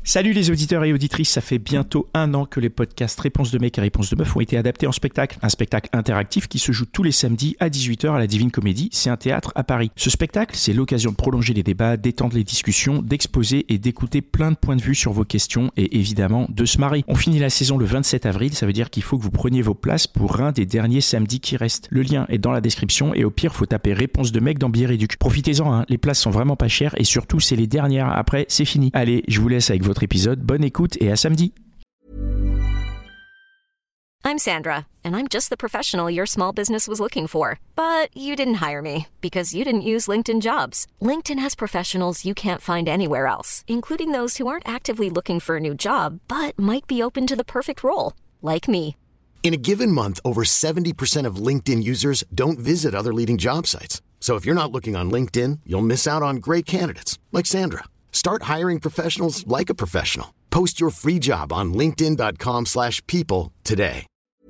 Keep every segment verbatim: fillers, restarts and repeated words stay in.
Salut les auditeurs et auditrices, ça fait bientôt un an que les podcasts Réponse de mec et Réponse de meuf ont été adaptés en spectacle. Un spectacle interactif qui se joue tous les samedis à dix-huit heures à la Divine Comédie, c'est un théâtre à Paris. Ce spectacle, c'est l'occasion de prolonger les débats, d'étendre les discussions, d'exposer et d'écouter plein de points de vue sur vos questions et évidemment de se marrer. On finit la saison le vingt-sept avril, ça veut dire qu'il faut que vous preniez vos places pour un des derniers samedis qui restent. Le lien est dans la description et au pire, faut taper Réponse de mec dans Bière-Éduc. Profitez-en, hein, les places sont vraiment pas chères et surtout, c'est les dernières. Après, c'est fini. Allez, je vous laisse avec votre épisode. Bonne écoute et à samedi. I'm Sandra, and I'm just the professional your small business was looking for. But you didn't hire me because you didn't use LinkedIn Jobs. LinkedIn has professionals you can't find anywhere else, including those who aren't actively looking for a new job, but might be open to the perfect role, like me. In a given month, over seventy percent of LinkedIn users don't visit other leading job sites. So if you're not looking on LinkedIn, you'll miss out on great candidates like Sandra. Start hiring professionals like a professional. Post your free job on linkedin.com slash people today.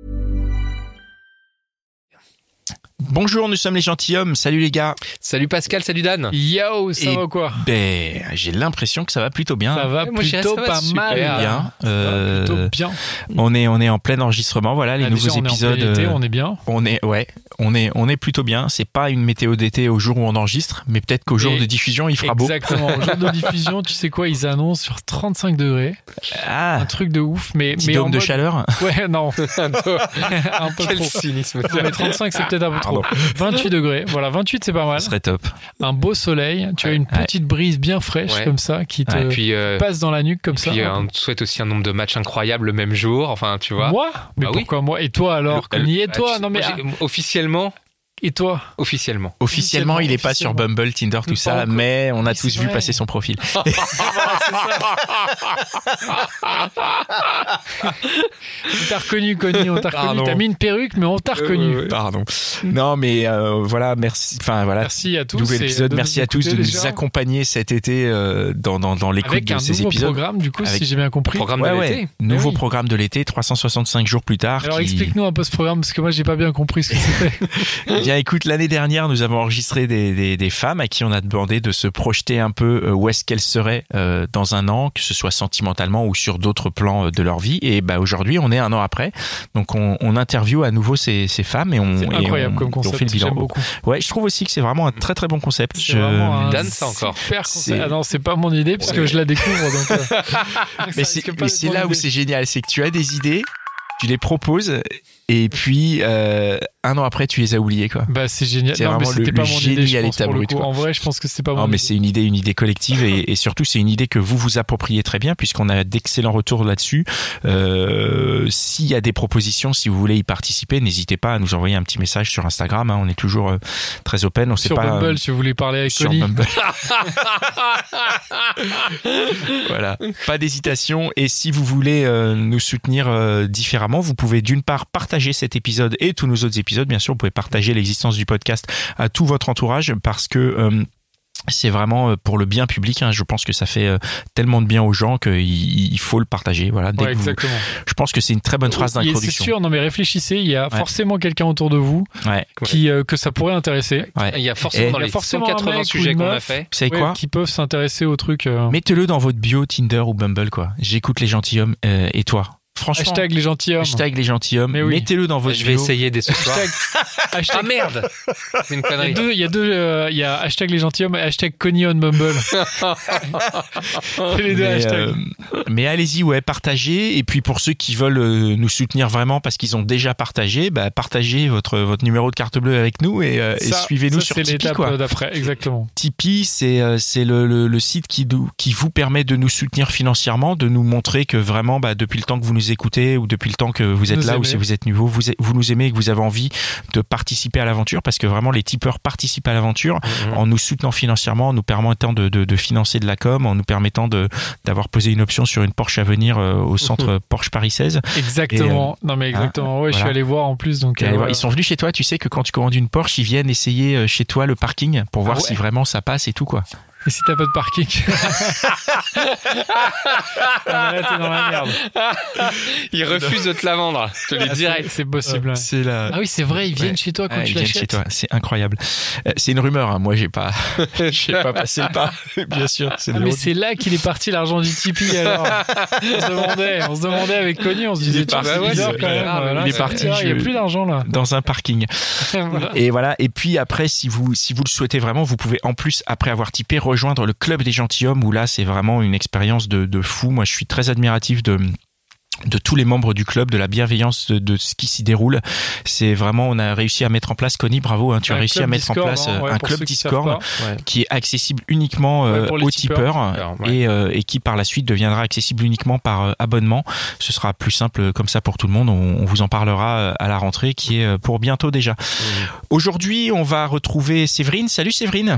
Bonjour, nous sommes les gentilshommes. Salut les gars. Salut Pascal, salut Dan. Yo, ça Et va quoi? Ben, j'ai l'impression que ça va plutôt bien. Ça va Ouais, moi, je dirais plutôt ça va pas super mal. bien. Ça Euh, va plutôt bien. On est on est en plein enregistrement. Voilà les Ah, nouveaux déjà, on est en épisodes. plein été, euh, on est bien. On est ouais, on est on est plutôt bien. C'est pas une météo d'été au jour où on enregistre, mais peut-être qu'au jour Et de diffusion il fera beau. Exactement. Au jour de diffusion, tu sais quoi? Ils annoncent sur trente-cinq degrés. Ah, Un truc de ouf. Mais, petit mais dôme en de mode- chaleur. Ouais, non. un peu Quel trop. cynisme. Non, mais trente-cinq, c'est peut-être un peu trop. Pardon. vingt-huit degrés. Voilà, vingt-huit, c'est pas mal. Ce serait top. Un beau soleil. Tu as une Ouais. petite brise bien fraîche Ouais. comme ça qui te Ouais. Et puis, euh, passe dans la nuque comme ça. puis euh, on te souhaite aussi un nombre de matchs incroyables le même jour. Enfin, tu vois. Moi? Mais Bah oui. pourquoi moi? Et toi alors? Le- Connie, et Ah, toi? tu- Non mais moi, ah, j'ai- officiellement, et toi? officiellement. Officiellement, il est pas sur officiellement. Bumble, Tinder, tout Pas ça, encore. mais on a Oui, tous c'est vu vrai. passer son profil. On t'a reconnu, Connie, on t'a reconnu. Pardon. T'as mis une perruque, mais on t'a reconnu. ouais. Pardon. Non, mais euh, voilà, merci. Enfin voilà. Merci à tous. Nouvel et épisode. de Merci nous à tous de écouter nous déjà. accompagner cet été euh, dans dans dans l'écoute Avec de un ces nouveau épisodes. programme, du coup, Avec- si j'ai bien compris. Programme Ouais, de ouais. l'été. Nouveau oui. programme de l'été, trois cent soixante-cinq jours plus tard. Alors qui... explique-nous un peu ce programme, parce que moi, j'ai pas bien compris ce que c'était. Eh bien, écoute, l'année dernière, nous avons enregistré des, des, des femmes à qui on a demandé de se projeter un peu euh, où est-ce qu'elles seraient euh, dans un an, que ce soit sentimentalement ou sur d'autres plans euh, de leur vie. Et bah aujourd'hui, on est un an après, donc on, on interviewe à nouveau ces, ces femmes et on, C'est et incroyable on- comme et concept. on fait le bilan. J'aime beaucoup. Ouais, je trouve aussi que c'est vraiment un très très bon concept. C'est Je- vraiment un Dan, ça encore. super C'est- concept. Ah non, c'est pas mon idée, parce que je la découvre. Donc, euh, Mais ça c'est, risque pas mais d'être c'est mon là où idée. c'est génial, c'est que tu as des idées, tu les proposes et puis euh, un an après tu les as oubliées quoi. Bah, c'est génial. C'est Non, mais vraiment c'était le- pas le mon génie idée, je à pense, l'état pour le brut, coup. quoi. En vrai, je pense que c'était pas Non mon mais idée. c'est une idée, une idée collective et, et surtout c'est une idée que vous vous appropriez très bien puisqu'on a d'excellents retours là-dessus. Euh, s'il y a des propositions, si vous voulez y participer, n'hésitez pas à nous envoyer un petit message sur Instagram. Hein, on est toujours euh, très open. On sait Sur pas Bumble, euh, si vous voulez parler avec sur Connie. Bumble. Voilà, pas d'hésitation. Et si vous voulez euh, nous soutenir euh, différemment, vous pouvez d'une part partager cet épisode et tous nos autres épisodes. Bien sûr, vous pouvez partager l'existence du podcast à tout votre entourage parce que euh, c'est vraiment pour le bien public. Hein. Je pense que ça fait euh, tellement de bien aux gens qu'il il faut le partager. Voilà. Dès Ouais, que vous- exactement. je pense que c'est une très bonne phrase Il y a- d'introduction. C'est sûr, non mais réfléchissez, il y a forcément quelqu'un autour de vous Ouais. qui, euh, que ça pourrait intéresser. Ouais. Il y a forcément Et- dans il y a les forcément cent un quatre-vingts mec ou sujets une qu'on a meuf. fait. Vous savez Ouais, quoi? qui peuvent s'intéresser au truc. euh, Mettez-le dans votre bio Tinder ou Bumble quoi. J'écoute les gentilshommes euh, et toi. Franchement. Hashtag les gentilshommes. Hashtag les gentilshommes. Mais oui. Mettez-le dans votre Je vais bio. essayer dès ce soir. Hashtag, hashtag- Ah merde. C'est une Il y a connerie. deux, il y a deux, euh, il y a hashtag les gentilshommes et hashtag Connie on Bumble. C'est les deux mais, hashtags. euh, mais allez-y, ouais, partagez. Et puis pour ceux qui veulent euh, nous soutenir vraiment parce qu'ils ont déjà partagé, bah, partagez votre votre numéro de carte bleue avec nous et, euh, et Ça- suivez-nous ça, sur c'est Tipeee l'étape quoi. d'après, exactement. Tipeee, c'est euh, c'est le, le, le site qui nous- qui vous permet de nous soutenir financièrement, de nous montrer que vraiment, bah, depuis le temps que vous nous écoutez ou depuis le temps que vous êtes Nous là ou aimez. si vous êtes nouveau, vous vous nous aimez et que vous avez envie de participer à l'aventure parce que vraiment les tipeurs participent à l'aventure Mhm. en nous soutenant financièrement, en nous permettant de, de, de financer de la com, en nous permettant de d'avoir posé une option sur une Porsche à venir euh, au centre Porsche Paris seize. Exactement. non mais exactement. Ouais, je suis voilà. allé voir en plus. Donc, T'es allé euh, voir, ouais. ils sont venus chez toi, tu sais que quand tu commandes une Porsche, ils viennent essayer euh, chez toi le parking pour voir Ah ouais. si vraiment ça passe et tout quoi. Et si t'as pas de parking? Ah, mais là, t'es dans la merde. Il refuse de te la vendre. Je te le dis Ah, direct. c'est, c'est possible. Ouais. C'est la... Ah oui, c'est vrai, ils viennent Ouais. chez toi quand Ah, tu ils viennent l'achètes. chez toi, c'est incroyable. Euh, c'est une rumeur, hein. Moi j'ai pas, j'ai pas passé le pas, bien sûr. C'est Ah, le mais retour. c'est là qu'il est parti l'argent du Tipeee alors. on se demandait, on se demandait avec Conny, on se disait est tiens, parti, c'est ouais, bizarre c'est quand même. grave, voilà, il est c'est- parti, Il y a je- plus d'argent là. Dans un parking. Voilà. Et voilà. Et puis après, si vous, si vous le souhaitez vraiment, vous pouvez en plus, après avoir typé, rejoindre le club des gentilshommes où là, c'est vraiment une expérience de, de fou. Moi, je suis très admiratif de, de tous les membres du club, de la bienveillance de, de ce qui s'y déroule. C'est vraiment, on a réussi à mettre en place, Conny, bravo, hein, tu as Un réussi club à mettre en Discord, place hein, ouais, un pour club ceux qui Discord savent Ouais. qui est accessible uniquement euh, Ouais, pour les aux tipeurs. tipeurs, Alors, ouais. et, euh, et qui par la suite deviendra accessible uniquement par euh, abonnement. Ce sera plus simple comme ça pour tout le monde. On, on vous en parlera euh, à la rentrée qui est euh, pour bientôt déjà. Mmh. Aujourd'hui, on va retrouver Séverine. Salut Séverine.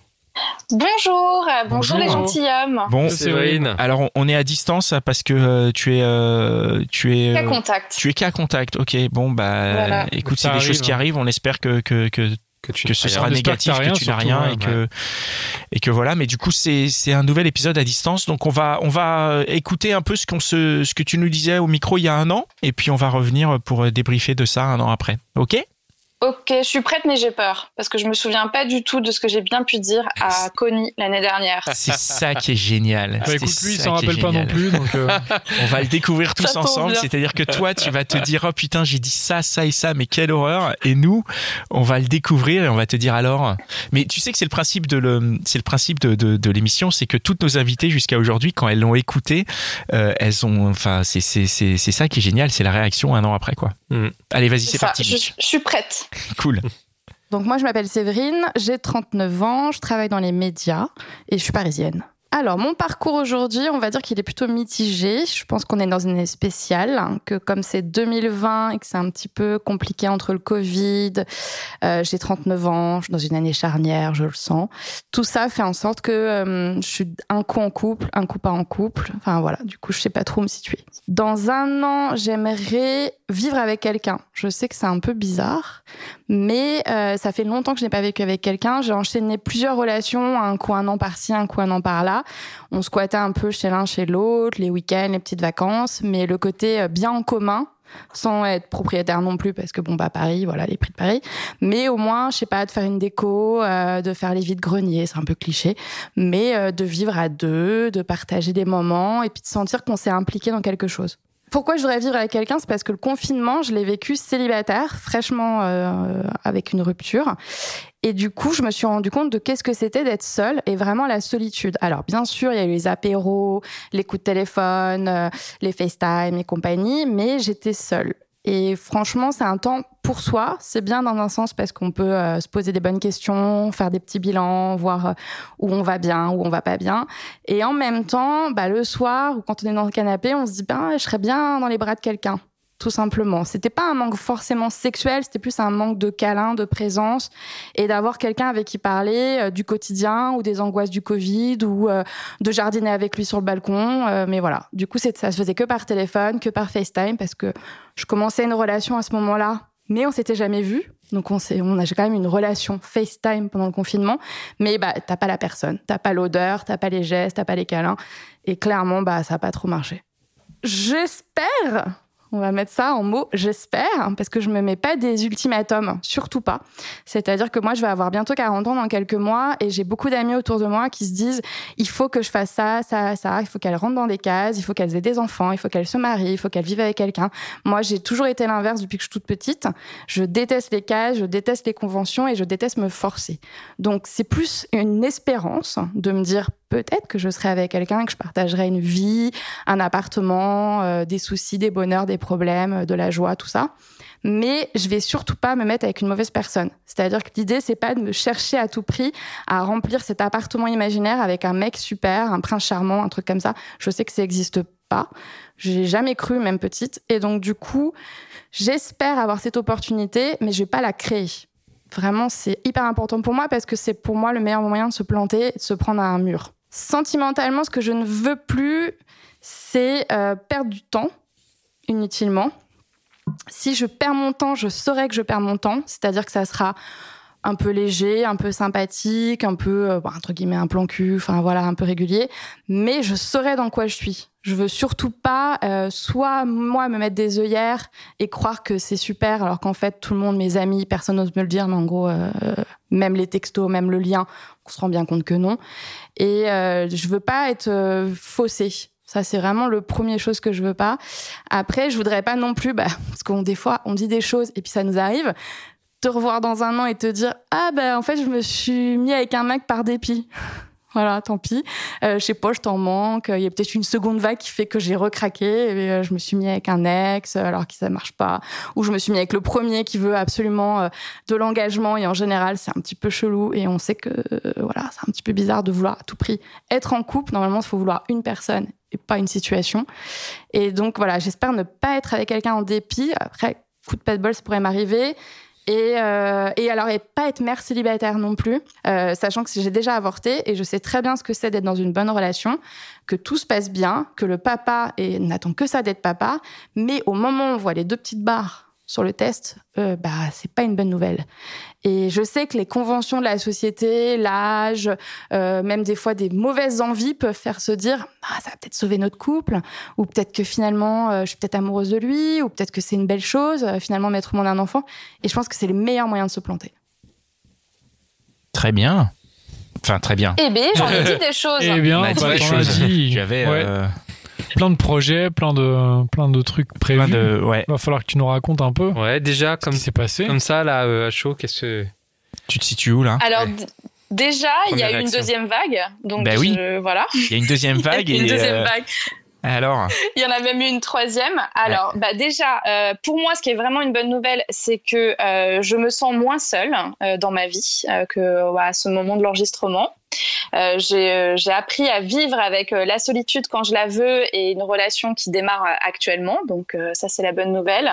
Bonjour, euh, bonjour, Bonjour. les gentilshommes. Bon, Séverine. alors on, on est à distance parce que euh, tu es euh, tu es Cas euh, contact. tu es cas contact. OK, bon bah Voilà. écoute, Ça c'est des arrive, choses qui hein. arrivent, on espère que que que Que, tu que ce n'as sera rien. j'espère négatif, que t'as rien, que tu n'as surtout, rien ouais, et que et que voilà, mais du coup c'est c'est un nouvel épisode à distance, donc on va on va écouter un peu ce qu'on se ce que tu nous disais au micro il y a un an et puis on va revenir pour débriefer de ça un an après. OK? Ok, je suis prête, mais j'ai peur. Parce que je me souviens pas du tout de ce que j'ai bien pu dire à Conny l'année dernière. C'est ça qui est génial. Bah, C'est écoute, lui, il ça s'en qui est rappelle pas non génial. plus. Donc, euh, On va le découvrir tous Ça tombe ensemble. bien. C'est-à-dire que toi, tu vas te dire, oh putain, j'ai dit ça, ça et ça, mais quelle horreur. Et nous, on va le découvrir et on va te dire alors. Mais tu sais que c'est le principe de le, c'est le principe de, de, de l'émission, c'est que toutes nos invitées jusqu'à aujourd'hui, quand elles l'ont écouté, euh, elles ont, enfin, c'est, c'est, c'est, c'est ça qui est génial, c'est la réaction un an après, quoi. Mm. Allez, vas-y, c'est, C'est ça, parti. je, Mitch. je suis prête. Cool. Donc moi, je m'appelle Séverine, j'ai trente-neuf ans, je travaille dans les médias et je suis parisienne. Alors, mon parcours aujourd'hui, on va dire qu'il est plutôt mitigé. Je pense qu'on est dans une année spéciale, hein, que comme c'est deux mille vingt et que c'est un petit peu compliqué entre le Covid, euh, j'ai trente-neuf ans, je suis dans une année charnière, je le sens. Tout ça fait en sorte que euh, je suis un coup en couple, un coup pas en couple. Enfin voilà, du coup, je sais pas trop où me situer. Dans un an, j'aimerais vivre avec quelqu'un. Je sais que c'est un peu bizarre, mais euh, ça fait longtemps que je n'ai pas vécu avec quelqu'un. J'ai enchaîné plusieurs relations, un coup un an par-ci, un coup un an par-là. On squattait un peu chez l'un, chez l'autre, les week-ends, les petites vacances, mais le côté euh, bien en commun, sans être propriétaire non plus, parce que bon, bah Paris, voilà, les prix de Paris. Mais au moins, je sais pas, de faire une déco, euh, de faire les vides-greniers, c'est un peu cliché, mais euh, de vivre à deux, de partager des moments, et puis de sentir qu'on s'est impliqué dans quelque chose. Pourquoi je voudrais vivre avec quelqu'un ? C'est parce que le confinement, je l'ai vécu célibataire, fraîchement euh, avec une rupture. Et du coup, je me suis rendu compte de qu'est-ce que c'était d'être seule et vraiment la solitude. Alors, bien sûr, il y a eu les apéros, les coups de téléphone, euh, les FaceTime et compagnie, mais j'étais seule. Et franchement, c'est un temps pour soi. C'est bien dans un sens parce qu'on peut euh, se poser des bonnes questions, faire des petits bilans, voir euh, où on va bien, où on va pas bien. Et en même temps, bah, le soir, ou quand on est dans le canapé, on se dit ben, je serais bien dans les bras de quelqu'un. Tout simplement. C'était pas un manque forcément sexuel, c'était plus un manque de câlin, de présence et d'avoir quelqu'un avec qui parler euh, du quotidien ou des angoisses du Covid ou euh, de jardiner avec lui sur le balcon. Euh, mais voilà. Du coup, c'est, ça se faisait que par téléphone, que par FaceTime parce que je commençais une relation à ce moment-là, mais on s'était jamais vus. Donc, on, s'est, on a quand même une relation FaceTime pendant le confinement. Mais bah, t'as pas la personne, t'as pas l'odeur, t'as pas les gestes, t'as pas les câlins. Et clairement, bah, ça a pas trop marché. J'espère... On va mettre ça en mots, j'espère, parce que je me mets pas des ultimatums, surtout pas. C'est-à-dire que moi, je vais avoir bientôt quarante ans dans quelques mois et j'ai beaucoup d'amis autour de moi qui se disent « il faut que je fasse ça, ça, ça, il faut qu'elles rentrent dans des cases, il faut qu'elles aient des enfants, il faut qu'elles se marient, il faut qu'elles vivent avec quelqu'un ». Moi, j'ai toujours été l'inverse depuis que je suis toute petite. Je déteste les cases, je déteste les conventions et je déteste me forcer. Donc, c'est plus une espérance de me dire peut-être que je serai avec quelqu'un et que je partagerai une vie, un appartement, euh, des soucis, des bonheurs, des problèmes, de la joie, tout ça. Mais je vais surtout pas me mettre avec une mauvaise personne. C'est-à-dire que l'idée, c'est pas de me chercher à tout prix à remplir cet appartement imaginaire avec un mec super, un prince charmant, un truc comme ça. Je sais que ça n'existe pas. J'ai jamais cru, même petite. Et donc, du coup, j'espère avoir cette opportunité, mais je vais pas la créer. Vraiment, c'est hyper important pour moi parce que c'est pour moi le meilleur moyen de se planter, de se prendre à un mur. Sentimentalement, ce que je ne veux plus, c'est euh, perdre du temps inutilement. Si je perds mon temps, je saurai que je perds mon temps, c'est-à-dire que ça sera un peu léger, un peu sympathique, un peu, euh, bon, entre guillemets, un plan cul, enfin voilà, un peu régulier. Mais je saurais dans quoi je suis. Je veux surtout pas, euh, soit moi me mettre des œillères et croire que c'est super, alors qu'en fait tout le monde, mes amis, personne n'ose me le dire, mais en gros, euh, même les textos, même le lien, on se rend bien compte que non. Et euh, je veux pas être euh, faussée. Ça, c'est vraiment le premier chose que je veux pas. Après, je voudrais pas non plus, bah, parce qu'on des fois on dit des choses et puis ça nous arrive, te revoir dans un an et te dire ah ben en fait je me suis mis avec un mec par dépit. Voilà, tant pis. Euh, je sais pas, je t'en manque. Il y a peut-être une seconde vague qui fait que j'ai recraqué. Et euh, je me suis mis avec un ex alors que ça marche pas. Ou je me suis mis avec le premier qui veut absolument euh, de l'engagement. Et en général, c'est un petit peu chelou. Et on sait que euh, voilà, c'est un petit peu bizarre de vouloir à tout prix être en couple. Normalement, il faut vouloir une personne et pas une situation. Et donc voilà, j'espère ne pas être avec quelqu'un en dépit. Après, coup de pas de bol, ça pourrait m'arriver. Et, euh, et alors, et pas être mère célibataire non plus, euh, sachant que j'ai déjà avorté et je sais très bien ce que c'est d'être dans une bonne relation, que tout se passe bien, que le papa et, n'attend que ça d'être papa, mais au moment où on voit les deux petites barres sur le test, euh, bah, c'est pas une bonne nouvelle. Et je sais que les conventions de la société, l'âge, euh, même des fois des mauvaises envies peuvent faire se dire ah, ça va peut-être sauver notre couple, ou peut-être que finalement euh, je suis peut-être amoureuse de lui, ou peut-être que c'est une belle chose, euh, finalement mettre au monde un enfant. Et je pense que c'est le meilleur moyen de se planter. Très bien. Enfin, très bien. Eh bien, j'en ai dit des choses. Eh bien, On a dit bah, des t'en as choses. dit. Tu avais... Ouais. euh, Plein de projets, plein de, plein de trucs prévus. plein de... Ouais. Il va falloir que tu nous racontes un peu Ouais, déjà, ce comme, qui s'est passé. comme ça, là, euh, à chaud, qu'est-ce que. Tu te situes où, là? Alors, Ouais. d- déjà, il y a Première eu une réaction. deuxième vague. Donc, Bah oui. je- voilà. Il y a une deuxième vague Il y a et... une deuxième euh, vague. Alors? Il y en a même eu une troisième. Alors, bah déjà, euh, pour moi, ce qui est vraiment une bonne nouvelle, c'est que euh, je me sens moins seule euh, dans ma vie euh, que ouais, à ce moment de l'enregistrement. Euh, j'ai, euh, j'ai appris à vivre avec euh, la solitude quand je la veux et une relation qui démarre euh, actuellement. Donc euh, ça, c'est la bonne nouvelle.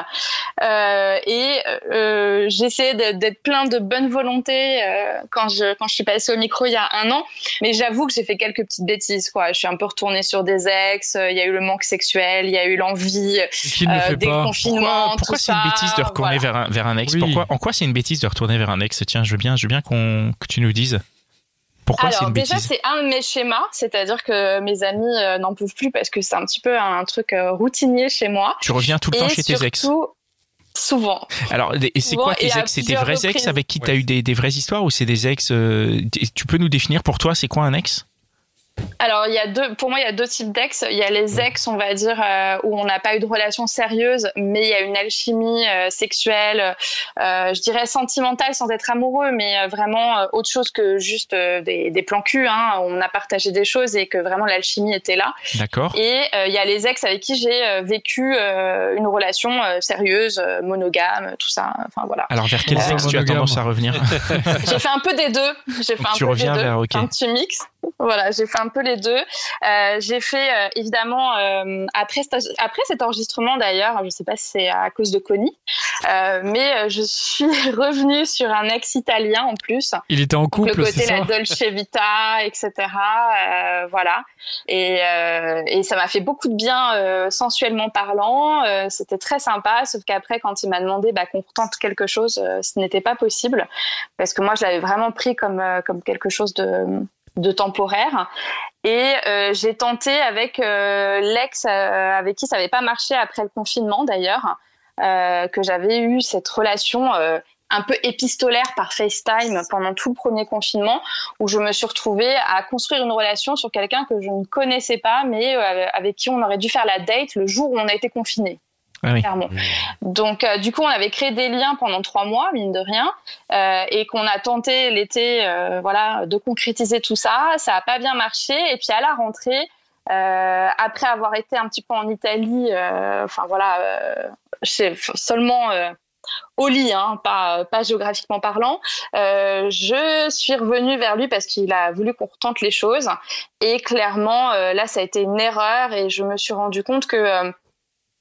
Euh, et euh, j'essaie d'être, d'être plein de bonne volonté euh, quand je quand je suis passée au micro il y a un an. Mais j'avoue que j'ai fait quelques petites bêtises, quoi. Je suis un peu retournée sur des ex. Il y a eu le manque sexuel, il y a eu l'envie Qui ne le euh, fait des pas confinements. Pourquoi, pourquoi tout c'est une ça, bêtise de retourner voilà. vers, un, vers un ex? Oui. Pourquoi, en quoi c'est une bêtise de retourner vers un ex? Tiens, je veux bien, je veux bien qu'on, que tu nous dises. Pourquoi Alors c'est une déjà, bêtise? c'est un de mes schémas, c'est-à-dire que mes amis euh, n'en peuvent plus parce que c'est un petit peu un truc euh, routinier chez moi. Tu reviens tout le temps Et chez tes ex. surtout, souvent. Alors, et c'est souvent quoi et tes à ex? C'est des plusieurs vrais ex reprises. avec qui tu as Ouais. eu des, des vraies histoires ou c'est des ex euh, tu peux nous définir pour toi, c'est quoi un ex? Alors, il y a deux, pour moi, il y a deux types d'ex. Il y a les ex, on va dire, euh, où on n'a pas eu de relation sérieuse, mais il y a une alchimie euh, sexuelle, euh, je dirais sentimentale sans être amoureux, mais euh, vraiment euh, autre chose que juste euh, des, des plans cul. Hein. On a partagé des choses et que vraiment l'alchimie était là. D'accord. Et il euh, y a les ex avec qui j'ai euh, vécu euh, une relation euh, sérieuse, euh, monogame, tout ça. Enfin voilà. Alors, vers quels Ouais, ex tu as monogame. tendance à revenir? J'ai fait un peu des deux. J'ai fait Donc un tu peu reviens des deux. vers- ok. Un petit mix. Voilà, j'ai fait un peu les deux. Euh, j'ai fait euh, évidemment euh, après cet, après cet enregistrement d'ailleurs, je sais pas si c'est à cause de Connie, euh, mais euh, je suis revenue sur un ex italien en plus. Il était en Donc, couple, le c'est côté ça? la Dolce Vita, et cetera. Euh, voilà. Et, euh, et ça m'a fait beaucoup de bien euh, sensuellement parlant. Euh, c'était très sympa, sauf qu'après, quand il m'a demandé bah, qu'on retente quelque chose, euh, ce n'était pas possible. Parce que moi, je l'avais vraiment pris comme, euh, comme quelque chose de, de temporaire. Et euh, j'ai tenté avec euh, l'ex euh, avec qui ça n'avait pas marché après le confinement, d'ailleurs, euh, que j'avais eu cette relation... Euh, un peu épistolaire par FaceTime pendant tout le premier confinement, où je me suis retrouvée à construire une relation sur quelqu'un que je ne connaissais pas, mais euh, avec qui on aurait dû faire la date le jour où on a été confinés. Ah oui. Clairement. Donc, euh, du coup, on avait créé des liens pendant trois mois, mine de rien, euh, et qu'on a tenté l'été, euh, voilà, de concrétiser tout ça. Ça n'a pas bien marché. Et puis, à la rentrée, euh, après avoir été un petit peu en Italie, euh, enfin voilà, euh, chez, seulement euh, au lit, hein, pas, pas géographiquement parlant, euh, je suis revenue vers lui parce qu'il a voulu qu'on retente les choses. Et clairement, euh, là, ça a été une erreur et je me suis rendu compte que euh,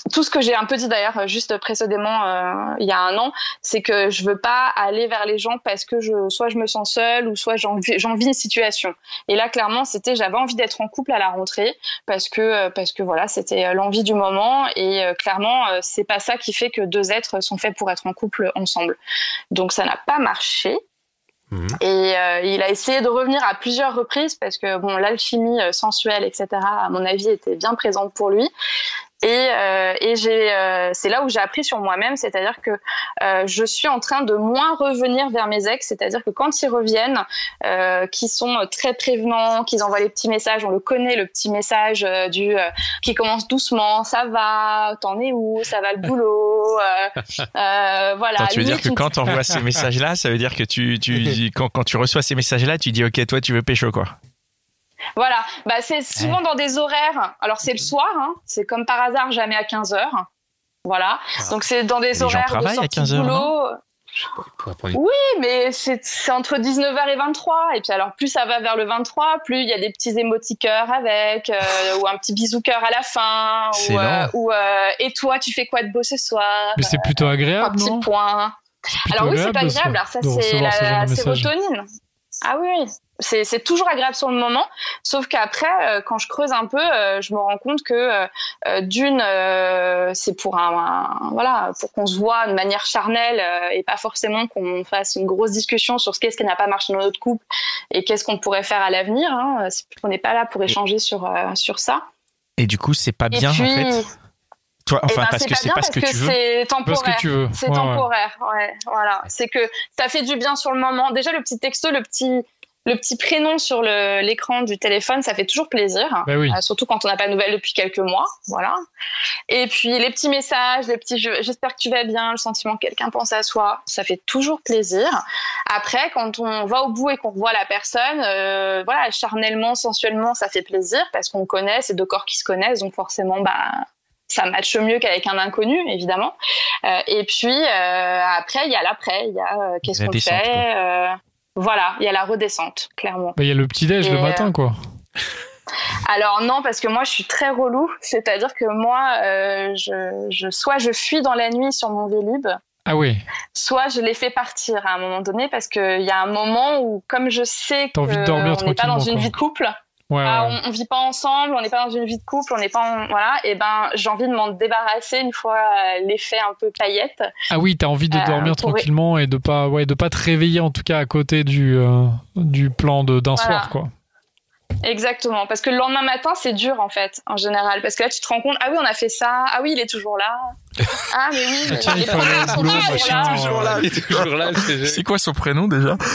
tout ce que j'ai un peu dit d'ailleurs juste précédemment euh, il y a un an, c'est que je veux pas aller vers les gens parce que je, soit je me sens seule ou soit j'envie, j'envie une situation. Et là clairement c'était, j'avais envie d'être en couple à la rentrée parce que parce que voilà c'était l'envie du moment et euh, clairement euh, c'est pas ça qui fait que deux êtres sont faits pour être en couple ensemble. Donc ça n'a pas marché. Mmh. Et euh, il a essayé de revenir à plusieurs reprises parce que bon l'alchimie sensuelle et cetera à mon avis était bien présente pour lui. Et, euh, et j'ai, euh, c'est là où j'ai appris sur moi-même, c'est-à-dire que euh, je suis en train de moins revenir vers mes ex, c'est-à-dire que quand ils reviennent, euh, qui sont très prévenants, qu'ils envoient les petits messages, on le connaît, le petit message euh, du euh, qui commence doucement, ça va, t'en es où, ça va le boulot, euh, euh, voilà. Attends, tu veux lui, dire que quand t'envoies ces messages-là, ça veut dire que tu, tu quand, quand tu reçois ces messages-là, tu dis ok, toi tu veux pécho quoi. Voilà, bah c'est souvent dans des horaires. Alors c'est le soir, hein. C'est comme par hasard jamais à quinze heures. Voilà. Donc c'est dans des les horaires gens de sortie de boulot. Oui, mais c'est, c'est entre dix-neuf heures et vingt-trois. Et puis alors plus ça va vers le vingt-trois, plus il y a des petits émoticœurs avec, euh, ou un petit bisou cœur à la fin, c'est ou, euh, ou euh, et toi tu fais quoi de beau ce soir? Mais c'est plutôt agréable, un petit non? point. Alors oui, c'est pas agréable. Alors ça c'est la, la sérotonine. Ah oui, oui. C'est, c'est toujours agréable sur le moment, sauf qu'après, euh, quand je creuse un peu, euh, je me rends compte que euh, d'une, euh, c'est pour un, un, voilà, pour qu'on se voit de manière charnelle euh, et pas forcément qu'on fasse une grosse discussion sur ce qu'est-ce qui n'a pas marché dans notre couple et qu'est-ce qu'on pourrait faire à l'avenir. Hein. C'est, on n'est pas là pour échanger sur euh, sur ça. Et du coup, c'est pas bien puis, en fait. Toi, enfin, ben, parce c'est que pas c'est bien pas ce que, que tu veux. c'est temporaire. Parce que tu veux. C'est ouais, temporaire, ouais. ouais, voilà. C'est que ça fait du bien sur le moment. Déjà, le petit texto, le petit, le petit prénom sur le, l'écran du téléphone, ça fait toujours plaisir. Ben oui. Euh, surtout quand on n'a pas de nouvelles depuis quelques mois, voilà. Et puis les petits messages, les petits, j'espère que tu vas bien, le sentiment que quelqu'un pense à soi, ça fait toujours plaisir. Après, quand on va au bout et qu'on revoit la personne, euh, voilà, charnellement, sensuellement, ça fait plaisir parce qu'on connaît, c'est deux corps qui se connaissent, donc forcément, bah. Ça matche mieux qu'avec un inconnu, évidemment. Euh, et puis, euh, après, il y a l'après. Il y a euh, qu'est-ce la qu'on descente, fait euh, Voilà, il y a la redescente, clairement. Bah, il y a le petit-déj et le matin, euh... quoi. Alors non, parce que moi, je suis très relou. C'est-à-dire que moi, euh, je, je, soit je fuis dans la nuit sur mon Vélib, ah oui. soit je les fais partir à un moment donné, parce qu'il y a un moment où, comme je sais qu'on n'est pas dans une quoi. vie de couple... Ouais, ah, ouais. on, on vit pas ensemble, on n'est pas dans une vie de couple, on n'est pas en, voilà, et ben j'ai envie de m'en débarrasser une fois euh, l'effet un peu paillette. Ah oui, t'as envie de euh, dormir pour... tranquillement et de pas ouais de pas te réveiller en tout cas à côté du euh, du plan de d'un voilà. soir quoi. Exactement, parce que le lendemain matin c'est dur en fait en général, parce que là tu te rends compte ah oui on a fait ça, ah oui il est toujours là, ah mais oui mais tiens, les problèmes sont toujours là. toujours là, Il est toujours là. C'est, c'est quoi son prénom déjà? Non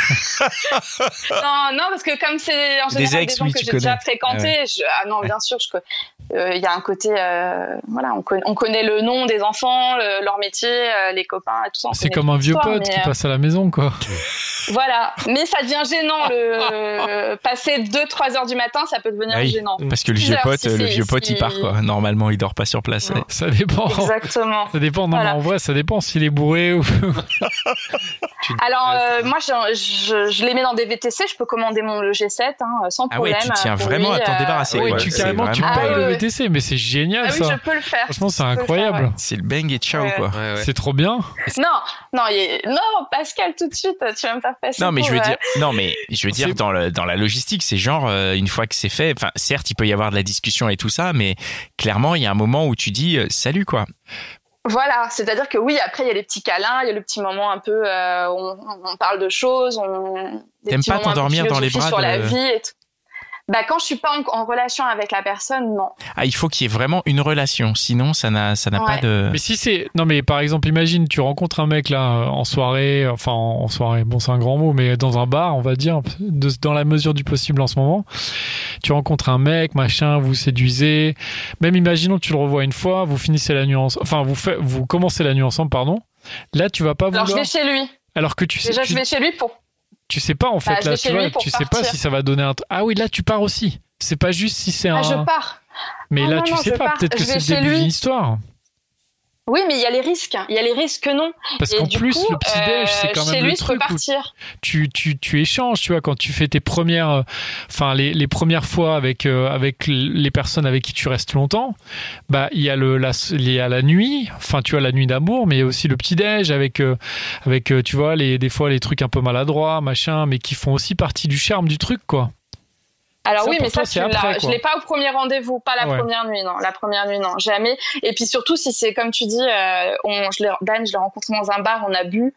non parce que comme c'est en général des, ex, des gens oui, que j'ai connais. déjà fréquentés, ouais. je... ah non bien sûr je il euh, y a un côté euh, voilà on connaît, on connaît le nom des enfants, le, leur métier, euh, les copains et tout ça. C'est comme un vieux pote qui euh... passe à la maison quoi. Voilà, mais ça devient gênant le passer deux trois heures du matin, ça peut devenir oui, gênant. Parce que le vieux pote, si le vieux si... pote, il part quoi. Normalement, il dort pas sur place. Ouais. Ça dépend. Exactement. Ça dépend. Non, voilà. mais en vrai, ça dépend s'il est bourré ou. Alors euh, moi, je, je, je les mets dans des V T C. Je peux commander mon le G sept hein, sans ah problème. Ah ouais, tu tiens vraiment lui, à t'en débarrasser. Euh... Oui, ouais, tu carrément, tu ah, payes ouais, le ouais. V T C, mais c'est génial ah, ça. Oui, je peux le faire. Franchement, c'est incroyable. Faire, ouais. C'est le bang et ciao ouais. quoi. Ouais, ouais. C'est trop bien. Non, non, il... non, Pascal, tout de suite, tu vas me faire passer. Non, mais pour, je veux ouais. dire, non, mais je veux dire dans le dans la logistique, c'est genre euh, une fois que c'est fait. Enfin, certes, il peut y avoir de la discussion et tout ça, mais clairement, il y a un moment où tu dis euh, salut quoi. Voilà, c'est-à-dire que oui, après il y a les petits câlins, il y a le petit moment un peu, euh, on, on parle de choses, on. T'aimes pas t'endormir dans les bras sur de... la vie et tout. Bah quand je suis pas en, en relation avec la personne, non. Ah, il faut qu'il y ait vraiment une relation, sinon ça n'a ça n'a ouais. pas de. Mais si c'est non mais par exemple imagine tu rencontres un mec là en soirée, enfin en soirée, bon c'est un grand mot mais dans un bar on va dire, de, dans la mesure du possible en ce moment, tu rencontres un mec machin, vous séduisez, même imaginons tu le revois une fois, vous finissez la nuit ensemble, enfin vous fait, vous commencez la nuit ensemble pardon, là tu vas pas vouloir. Alors je vais chez lui. Alors que tu sais. Déjà tu... je vais chez lui pour. Tu sais pas en fait bah, là, tu vois, tu sais pas si ça va donner un. Ah oui, là tu pars aussi. C'est pas juste si c'est ah, un. je pars. Mais ah, là non, tu non, sais pas, pars. peut-être que je c'est le début d'une histoire. Oui, mais il y a les risques. Il y a les risques que non. Parce et qu'en du plus, coup, le petit-déj, c'est quand euh, même chez le lui, truc je peux partir. Tu, tu, tu échanges, tu vois, quand tu fais tes premières, enfin, les, les premières fois avec, euh, avec les personnes avec qui tu restes longtemps, bah, il y a le, la, il y a la nuit, enfin, tu vois, la nuit d'amour, mais il y a aussi le petit-déj avec, euh, avec, euh, tu vois, les, des fois, les trucs un peu maladroits, machin, mais qui font aussi partie du charme du truc, quoi. Alors ça, oui, mais toi, ça, tu l'as, je l'ai pas au premier rendez-vous, pas la ouais. première nuit, non. La première nuit, non, jamais. Et puis surtout, si c'est comme tu dis, euh, on, je l'ai, Dan, je l'ai rencontré dans un bar, on a bu.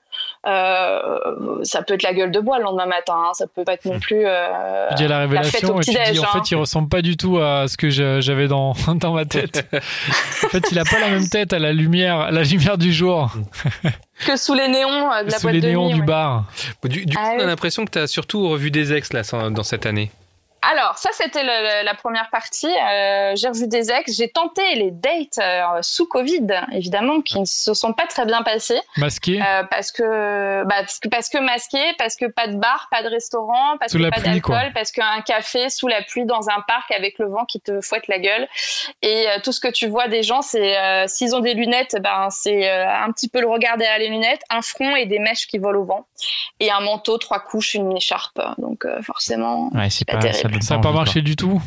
Euh, ça peut être la gueule de bois le lendemain matin. Hein, ça peut pas être non plus. Euh, tu dis la révélation la et tu dis en hein. fait, il ressemble pas du tout à ce que je, j'avais dans dans ma tête. En fait, il a pas la même tête à la lumière, à la lumière du jour. Que sous les néons euh, de la sous boîte les de néons nuit, du ouais. bar. Du, du coup, ah, on a oui. l'impression que tu as surtout revu des ex là, dans cette année. Alors, ça, c'était le, la première partie. Euh, j'ai revu des ex. J'ai tenté les dates euh, sous Covid, évidemment, qui ne se sont pas très bien passées. Masqué euh, parce que, bah, parce que, parce que masqué, parce que pas de bar, pas de restaurant, parce sous que la pas pluie, d'alcool, quoi. parce qu'un café sous la pluie dans un parc avec le vent qui te fouette la gueule. Et euh, tout ce que tu vois des gens, c'est euh, s'ils ont des lunettes, ben c'est euh, un petit peu le regard derrière les lunettes, un front et des mèches qui volent au vent, et un manteau, trois couches, une écharpe. Donc euh, forcément, Ouais, c'est pas pas, terrible. ça donne Ça n'a pas pas envie, marché quoi. du tout.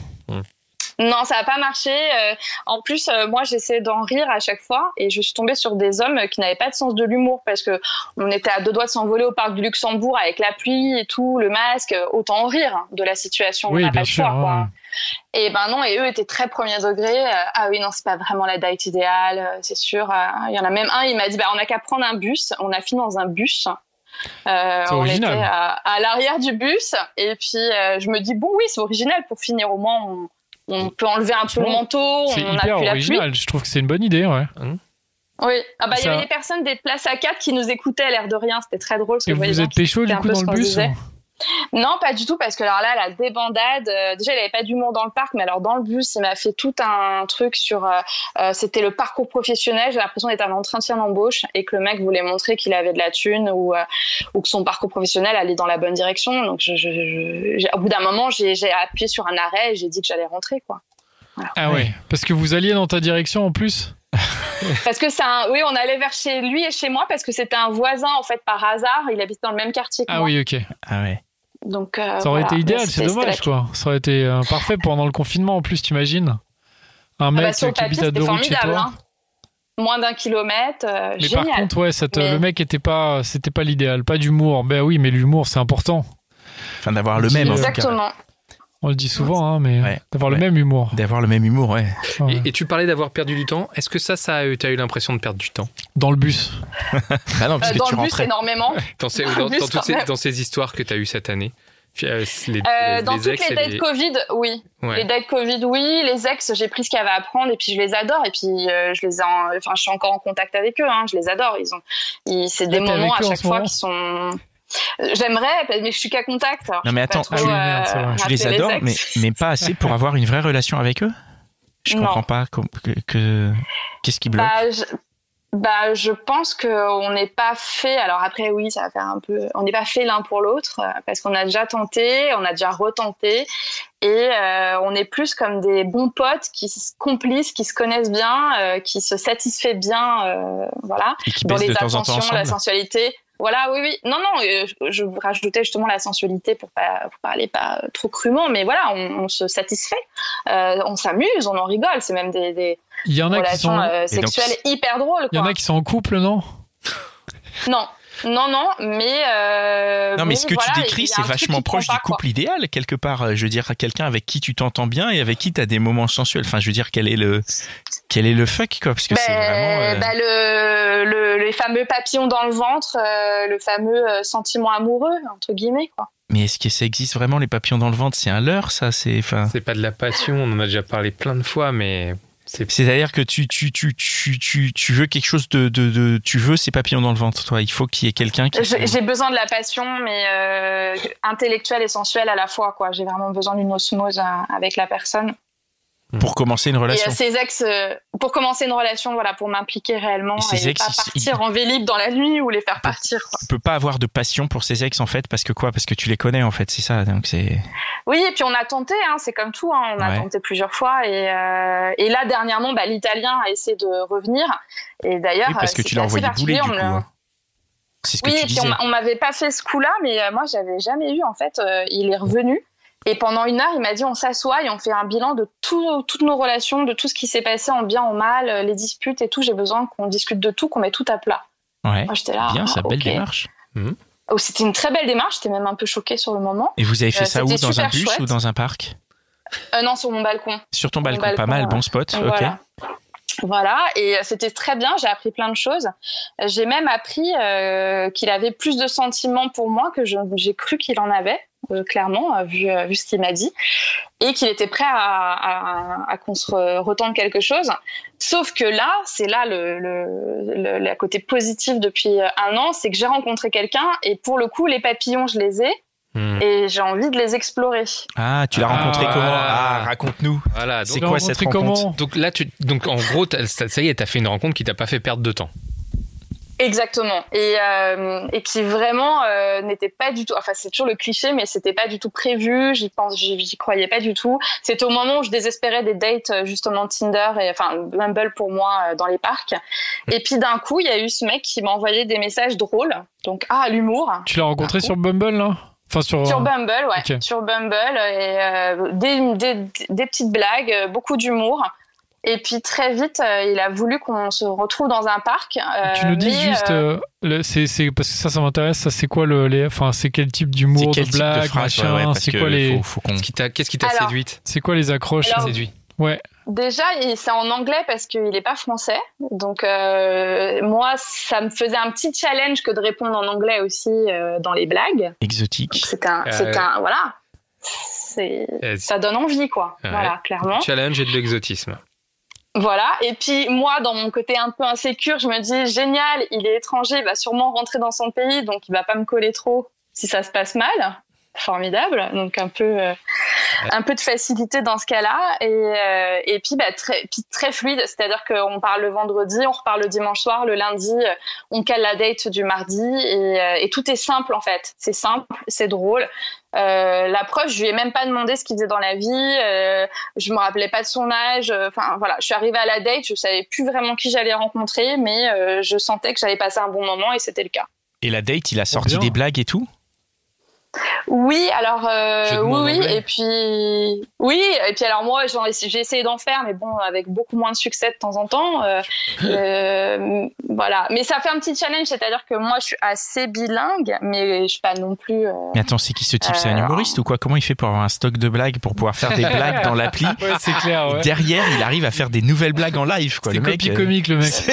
Non, ça n'a pas marché. Euh, en plus, euh, moi, j'essayais d'en rire à chaque fois et je suis tombée sur des hommes qui n'avaient pas de sens de l'humour parce que on était à deux doigts de s'envoler au parc du Luxembourg avec la pluie et tout, le masque. Autant en rire hein, de la situation. Oui, on n'a bien pas sûr, le choix, quoi. ouais. Et ben non, et eux étaient très premier degré. Euh, ah oui, non, c'est pas vraiment la date idéale, euh, c'est sûr. Euh, Il y en a même un, il m'a dit, bah, on n'a qu'à prendre un bus. On a fini dans un bus. Euh, c'est on original. était à, à l'arrière du bus et puis euh, je me dis bon oui c'est original pour finir au moins on, on peut enlever un peu le manteau, C'est on hyper a plus original. la pluie. Je trouve que c'est une bonne idée, ouais. Oui, ah bah il y Ça... avait des personnes des places à quatre qui nous écoutaient à l'air de rien, c'était très drôle. Et vous vous êtes pécho du coup dans le bus? Non, pas du tout, parce que alors là, la débandade, euh, déjà, il avait pas d'humour dans le parc, mais alors dans le bus, il m'a fait tout un truc sur, euh, euh, c'était le parcours professionnel. J'ai l'impression d'être un entretien d'embauche et que le mec voulait montrer qu'il avait de la thune ou, euh, ou que son parcours professionnel allait dans la bonne direction. Donc, je, je, je, au bout d'un moment, j'ai, j'ai appuyé sur un arrêt et j'ai dit que j'allais rentrer, quoi. Voilà. Ah ouais, parce que vous alliez dans ta direction en plus. Parce que c'est un, oui, on allait vers chez lui et chez moi parce que c'était un voisin en fait par hasard. Il habite dans le même quartier que ah moi. oui, ok. Ah ouais. Donc, euh, ça aurait voilà. été idéal, Mais c'est dommage quoi. Ça aurait été euh, parfait pendant le confinement en plus, t'imagines. Un mec ah bah, qui habite à deux rues de chez toi. Hein. Moins d'un kilomètre, euh, mais génial. par contre, ouais, ça te, mais... le mec était pas, c'était pas l'idéal, pas d'humour. Ben oui, mais l'humour c'est important. Enfin, d'avoir le même. Exactement. En tout cas. On le dit souvent, hein, mais ouais, d'avoir ouais. le même humour. D'avoir le même humour, ouais. ouais. Et, et tu parlais d'avoir perdu du temps. Est-ce que ça, ça a, t'as eu l'impression de perdre du temps? Dans le bus. Bah non, parce euh, que dans tu le bus, rentrais. énormément. Dans ces, dans, dans, toutes ces, dans ces histoires que tu as eues cette année. Euh, les, dans les toutes ex les dates les... Covid, oui. Ouais. Les dates Covid, oui. Les ex, j'ai pris ce qu'il y avait à apprendre et puis je les adore. Et puis euh, je les ai, en... enfin, je suis encore en contact avec eux. Hein, je les adore. Ils ont, ils... c'est des Là, moments à chaque fois moment. qui sont. J'aimerais, mais je suis qu'à contact. Alors non mais attends, trop, ah oui, euh, tu les adores, mais mais pas assez pour avoir une vraie relation avec eux. Je non. comprends pas que, que qu'est-ce qui bloque. Bah, je... Bah, je pense qu'on n'est pas fait. Alors après, oui, ça va faire un peu. On n'est pas fait l'un pour l'autre parce qu'on a déjà tenté, on a déjà retenté, et euh, on est plus comme des bons potes qui se complices, qui se connaissent bien, euh, qui se satisfait bien, euh, voilà. Et qui dans baissent les de temps en temps attentions, ensemble. la sensualité. Voilà, oui, oui. Non, non, euh, je, je rajoutais justement la sensualité pour pas pour parler pas trop crûment, mais voilà, on, on se satisfait, euh, on s'amuse, on en rigole. C'est même des, des il y en a relations qui sont euh, sexuelles donc, hyper drôles. Il y en a qui sont en couple, non? Non. Non, non, mais... Euh, non, mais, mais ce que voilà, tu décris, c'est vachement proche pas, du couple quoi. idéal, quelque part. Je veux dire, quelqu'un avec qui tu t'entends bien et avec qui tu as des moments sensuels. Enfin, je veux dire, quel est le, quel est le fuck, quoi, parce que bah, c'est vraiment... Euh... Bah, le, le, les fameux papillons dans le ventre, euh, le fameux sentiment amoureux, entre guillemets, quoi. Mais est-ce que ça existe vraiment, les papillons dans le ventre? C'est un leurre, ça? C'est, enfin... c'est pas de la passion, on en a déjà parlé plein de fois, mais... C'est... C'est-à-dire que tu, tu, tu, tu, tu, tu veux quelque chose de, de, de... Tu veux ces papillons dans le ventre, toi. Il faut qu'il y ait quelqu'un qui... J'ai, j'ai besoin de la passion, mais euh, intellectuelle et sensuelle à la fois, quoi. J'ai vraiment besoin d'une osmose avec la personne. Pour commencer une relation. Et euh, ces ex, euh, pour commencer une relation, voilà, pour m'impliquer réellement et, et ex, pas partir il... en vélib dans la nuit ou les faire partir. Quoi. Tu peux pas avoir de passion pour ses ex en fait, parce que quoi? Parce que tu les connais en fait, c'est ça. Donc c'est. Oui, et puis on a tenté, hein, c'est comme tout, hein, on a ouais. tenté plusieurs fois et euh, et là dernièrement, bah, l'Italien a essayé de revenir et d'ailleurs. Oui, parce que tu l'as envoyé bouler du coup. Le... C'est ce que oui, tu et puis disais. on, on m'avait pas fait ce coup-là, mais euh, moi j'avais jamais eu en fait. Euh, il est revenu. Et pendant une heure, il m'a dit on s'assoit et on fait un bilan de tout, toutes nos relations, de tout ce qui s'est passé en bien, en mal, les disputes et tout. J'ai besoin qu'on discute de tout, qu'on mette tout à plat. Ouais. Moi, j'étais là. Bien, c'est une belle okay. démarche. Mmh. Oh, c'était une très belle démarche. J'étais même un peu choquée sur le moment. Et vous avez fait euh, ça où? Dans un bus chouette. Ou dans un parc? euh, Non, sur mon balcon. Sur ton balcon, balcon, pas mal, ouais. Bon spot. Ok. Voilà. Voilà, et c'était très bien, j'ai appris plein de choses. J'ai même appris euh, qu'il avait plus de sentiments pour moi que je, j'ai cru qu'il en avait, euh, clairement, euh, vu, euh, vu ce qu'il m'a dit, et qu'il était prêt à, à, à qu'on se retente quelque chose. Sauf que là, c'est là le, le, le, le côté positif depuis un an, c'est que j'ai rencontré quelqu'un, et pour le coup, les papillons, je les ai. Mmh. Et j'ai envie de les explorer. Ah, tu l'as ah, rencontré comment? Ah, raconte-nous. Voilà. C'est quoi cette rencontre? Comment donc là, tu, donc en gros, ça y est, t'as fait une rencontre qui t'a pas fait perdre de temps. Exactement. Et, euh, et qui vraiment euh, n'était pas du tout. Enfin, c'est toujours le cliché, mais c'était pas du tout prévu. J'y pense, j'y, j'y croyais pas du tout. C'était au moment où je désespérais des dates, justement Tinder et enfin Bumble pour moi dans les parcs. Et puis d'un coup, il y a eu ce mec qui m'a envoyé des messages drôles. Donc ah, l'humour. Tu l'as rencontré sur Bumble là? Enfin, sur... sur Bumble, ouais, okay. Sur Bumble, et euh, des, des, des petites blagues, beaucoup d'humour. Et puis très vite, euh, il a voulu qu'on se retrouve dans un parc. Euh, tu nous dis mais, juste, euh, le, c'est, c'est, parce que ça, ça m'intéresse, ça c'est quoi le, les, enfin, c'est quel type d'humour, c'est de blague, de phrase, machin, ouais, ouais, c'est quoi les. Faut, faut qu'on... Qu'est-ce qui t'a, qu'est-ce qui t'a alors, séduite? C'est quoi les accroches? Alors, séduit. Ouais. Déjà, c'est en anglais parce qu'il n'est pas français. Donc, euh, moi, ça me faisait un petit challenge que de répondre en anglais aussi euh, dans les blagues. Exotique. Donc, c'est un, euh... c'est un, voilà. C'est, euh... ça donne envie, quoi. Ouais. Voilà, clairement. Challenge et de l'exotisme. Voilà. Et puis, moi, dans mon côté un peu insécure, je me dis, génial, il est étranger, il va sûrement rentrer dans son pays, donc il va pas me coller trop si ça se passe mal. Formidable, donc un peu euh, un peu de facilité dans ce cas-là et euh, et puis bah très puis très fluide, c'est-à-dire qu'on parle le vendredi, on reparle le dimanche soir, le lundi on cale la date du mardi et euh, et tout est simple en fait, c'est simple, c'est drôle. Euh, la preuve, je lui ai même pas demandé ce qu'il faisait dans la vie, euh, je me rappelais pas de son âge, enfin euh, voilà, je suis arrivée à la date, je savais plus vraiment qui j'allais rencontrer, mais euh, je sentais que j'allais passer un bon moment et c'était le cas. Et la date, il a sorti des blagues et tout? Oui, alors euh, oui, oui, et puis oui, et puis alors moi j'en, j'ai essayé d'en faire, mais bon avec beaucoup moins de succès de temps en temps. Euh, euh, voilà, mais ça fait un petit challenge, c'est-à-dire que moi je suis assez bilingue, mais je suis pas non plus. Euh, mais attends, c'est qui ce type? C'est un humoriste ou quoi? Comment il fait pour avoir un stock de blagues pour pouvoir faire des blagues dans l'appli? Ouais, c'est clair. Ouais. Derrière, il arrive à faire des nouvelles blagues en live, quoi. C'est le copie mec, comique, euh... le mec.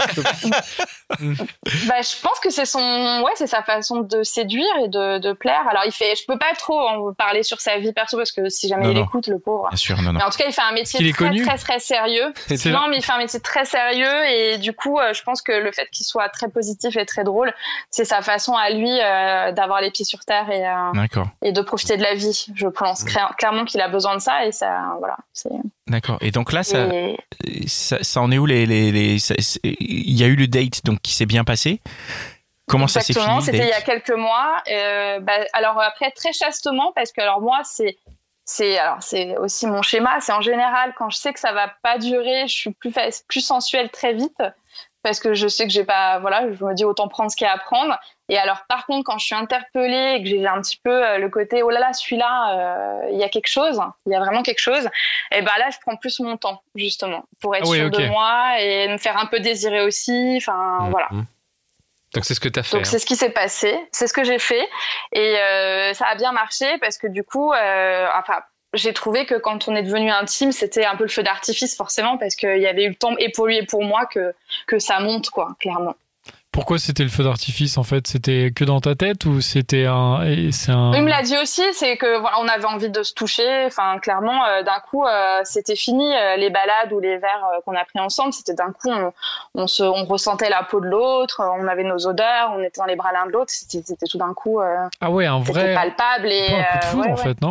Bah, je pense que c'est son, ouais, c'est sa façon de séduire et de, de plaire. Alors il fait, je peux pas trop en parler sur sa vie perso parce que si jamais non, il non. écoute, le pauvre. Bien sûr, non, non. Mais en tout cas, il fait un métier très, très, très, très sérieux. C'est non, mais il fait un métier très sérieux et du coup, euh, je pense que le fait qu'il soit très positif et très drôle, c'est sa façon à lui euh, d'avoir les pieds sur terre et euh, et de profiter de la vie. Je pense mmh. clairement qu'il a besoin de ça et ça, voilà. C'est... D'accord. Et donc là, ça, et... ça, ça en est où les, les, les, ça, il y a eu le date donc qui s'est bien passé. Comment Exactement, ça s'est fini? C'était il y a quelques mois. Euh, bah, alors après très chastement parce que alors moi c'est c'est alors c'est aussi mon schéma. C'est en général quand je sais que ça va pas durer, je suis plus plus sensuelle très vite parce que je sais que j'ai pas voilà, je me dis autant prendre ce qu'il y a à prendre. Et alors par contre quand je suis interpellée et que j'ai un petit peu le côté oh là là celui-là il euh, y a quelque chose, il y a vraiment quelque chose. Et ben là je prends plus mon temps justement pour être ah oui, sûre okay. de moi et me faire un peu désirer aussi. Enfin mmh, voilà. Mmh. Donc c'est ce que tu as fait. Donc hein. c'est ce qui s'est passé, c'est ce que j'ai fait et euh, ça a bien marché parce que du coup, euh, enfin j'ai trouvé que quand on est devenu intime, c'était un peu le feu d'artifice forcément parce qu'il y avait eu le temps et pour lui et pour moi que que ça monte quoi, clairement. Pourquoi c'était le feu d'artifice en fait? C'était que dans ta tête ou c'était un, c'est un... Il me l'a dit aussi, c'est que voilà, on avait envie de se toucher. Enfin, clairement, euh, d'un coup, euh, c'était fini euh, les balades ou les verres euh, qu'on a pris ensemble. C'était d'un coup, on, on se, on ressentait la peau de l'autre, on avait nos odeurs, on était dans les bras l'un de l'autre. C'était, c'était tout d'un coup. Euh, ah ouais, un vrai. C'était palpable et. Un coup de foudre euh, ouais, en ouais. fait, non?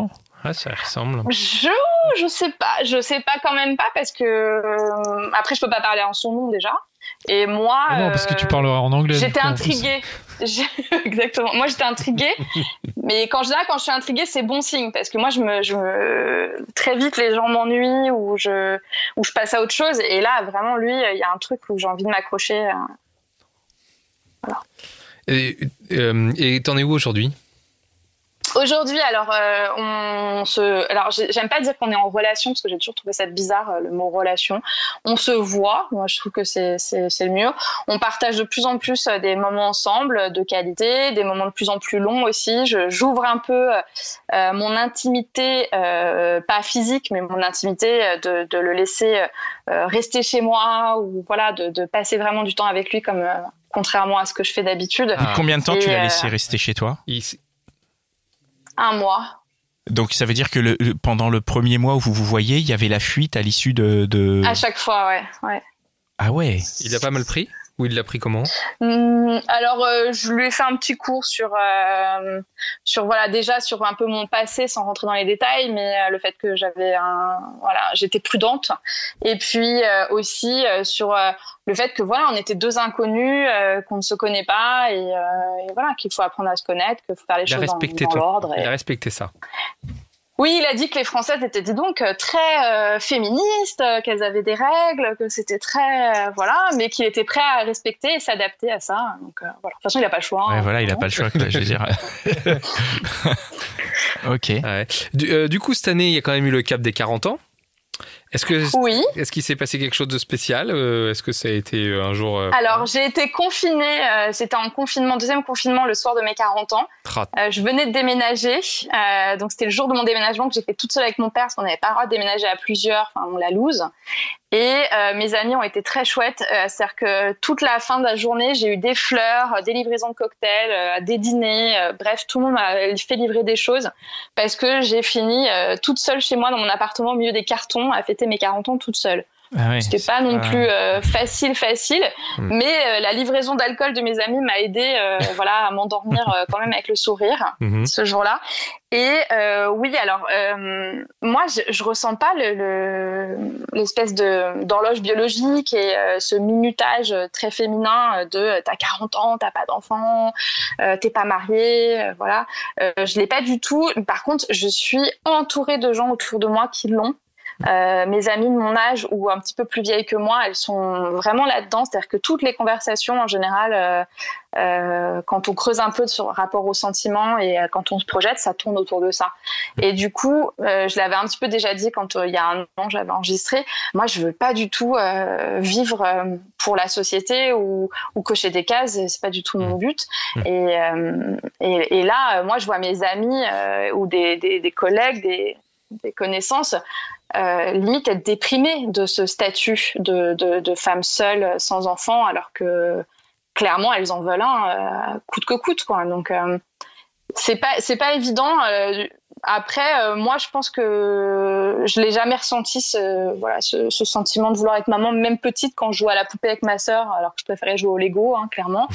Ah, ça ressemble. Je, je sais pas, je sais pas quand même pas parce que euh, après je peux pas parler en son nom déjà. Et moi, ah non, parce que tu parleras en anglais. J'étais coup, intriguée. Exactement. Moi, j'étais intriguée. Mais quand je, là, quand je suis intriguée, c'est bon signe parce que moi, je me, je me, très vite, les gens m'ennuient ou je, ou je passe à autre chose. Et là, vraiment, lui, il y a un truc où j'ai envie de m'accrocher. Voilà. Et, euh, et t'en es où aujourd'hui ? Aujourd'hui, alors, euh, on se, alors, j'aime pas dire qu'on est en relation parce que j'ai toujours trouvé ça bizarre, le mot relation. On se voit. Moi, je trouve que c'est, c'est, c'est le mieux. On partage de plus en plus des moments ensemble de qualité, des moments de plus en plus longs aussi. Je, j'ouvre un peu euh, mon intimité, euh, pas physique, mais mon intimité de, de le laisser euh, rester chez moi ou voilà, de, de passer vraiment du temps avec lui comme, euh, contrairement à ce que je fais d'habitude. Ah. Combien de temps Et, tu l'as euh, laissé rester chez toi ? Il... Un mois. Donc ça veut dire que le, pendant le premier mois où vous vous voyez, il y avait la fuite à l'issue de... de... À chaque fois, ouais. ouais. Ah ouais. Il a pas mal pris ? Ou il l'a pris comment ? Mmh, alors, euh, je lui ai fait un petit cours sur, euh, sur voilà, déjà sur un peu mon passé, sans rentrer dans les détails, mais euh, le fait que j'avais un, voilà, j'étais prudente, et puis euh, aussi euh, sur euh, le fait que voilà, on était deux inconnus, euh, qu'on ne se connaît pas, et, euh, et voilà, qu'il faut apprendre à se connaître, qu'il faut faire les Il a choses dans, respecté dans toi. l'ordre. Et... Il a respecté ça. Oui, il a dit que les Françaises étaient, dis donc, très euh, féministes, euh, qu'elles avaient des règles, que c'était très... Euh, voilà, mais qu'il était prêt à respecter et s'adapter à ça. Donc, euh, voilà. De toute façon, il n'a pas le choix. Ouais, hein, voilà, il n'a non. pas le choix, quoi, je veux dire. Ok. Ouais. Du, euh, du coup, cette année, il y a quand même eu le cap des quarante ans. Est-ce que Oui. Est-ce qu'il s'est passé quelque chose de spécial ? euh, Est-ce que ça a été un jour euh... Alors, j'ai été confinée, euh, c'était en confinement, deuxième confinement, le soir de mes quarante ans. Euh, je venais de déménager, euh, donc c'était le jour de mon déménagement que j'ai fait toute seule avec mon père, parce qu'on n'avait pas le droit de déménager à plusieurs, enfin, on la loose. Et euh, mes amis ont été très chouettes, euh, c'est-à-dire que toute la fin de la journée, j'ai eu des fleurs, des livraisons de cocktails, euh, des dîners, euh, bref, tout le monde m'a fait livrer des choses, parce que j'ai fini euh, toute seule chez moi dans mon appartement au milieu des cartons à fêter mes quarante ans toute seule. Ah ouais, C'était pas non pas... plus euh, facile, facile, mmh. mais euh, la livraison d'alcool de mes amis m'a aidé euh, voilà, à m'endormir euh, quand même avec le sourire mmh. ce jour-là. Et euh, oui, alors, euh, moi, je, je ressens pas le, le, l'espèce de, d'horloge biologique et euh, ce minutage très féminin de t'as quarante ans, t'as pas d'enfant, euh, t'es pas mariée, euh, voilà. Euh, je l'ai pas du tout. Par contre, je suis entourée de gens autour de moi qui l'ont. Euh, mes amies de mon âge ou un petit peu plus vieilles que moi, elles sont vraiment là-dedans, c'est-à-dire que toutes les conversations en général, euh, euh, quand on creuse un peu sur rapport aux sentiments et euh, quand on se projette, ça tourne autour de ça. Et du coup, euh, je l'avais un petit peu déjà dit quand euh, il y a un an, j'avais enregistré, moi je veux pas du tout euh, vivre euh, pour la société ou, ou cocher des cases, c'est pas du tout mon but. Et, euh, et, et là, moi je vois mes amis euh, ou des, des, des collègues, des, des connaissances, Euh, limite être déprimée de ce statut de, de, de femme seule sans enfant, alors que clairement elles en veulent un euh, coûte que coûte, quoi. Donc euh, c'est pas c'est pas évident. Euh, après, euh, moi, je pense que je l'ai jamais ressenti ce voilà ce, ce sentiment de vouloir être maman, même petite, quand je jouais à la poupée avec ma sœur, alors que je préférais jouer au Lego, hein, clairement.